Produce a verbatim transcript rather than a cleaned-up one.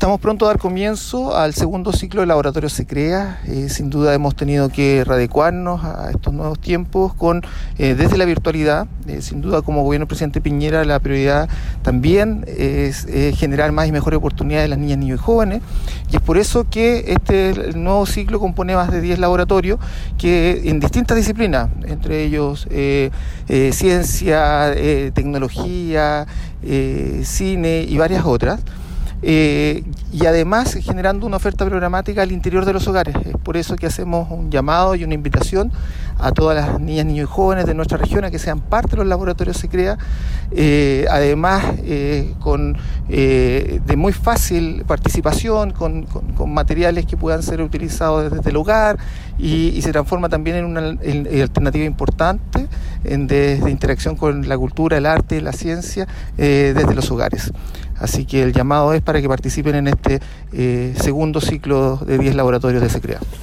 Estamos pronto a dar comienzo al segundo ciclo de Laboratorio SECREA. Eh, sin duda hemos tenido que readecuarnos a estos nuevos tiempos con eh, desde la virtualidad. Eh, sin duda, como gobierno del presidente Piñera, la prioridad también es eh, generar más y mejores oportunidades de las niñas, niños y jóvenes. Y es por eso que este el nuevo ciclo compone más de diez laboratorios que en distintas disciplinas, entre ellos eh, eh, ciencia, eh, tecnología, eh, cine y varias otras. Eh, y además generando una oferta programática al interior de los hogares. Es por eso que hacemos un llamado y una invitación a todas las niñas, niños y jóvenes de nuestra región a que sean parte de los laboratorios SECREA, eh, además eh, con eh, de muy fácil participación, con, con, con materiales que puedan ser utilizados desde el hogar y, y se transforma también en una en, en alternativa importante en de, de interacción con la cultura, el arte, la ciencia eh, desde los hogares. Así que el llamado es para que participen en este eh, segundo ciclo de diez laboratorios de SECREA.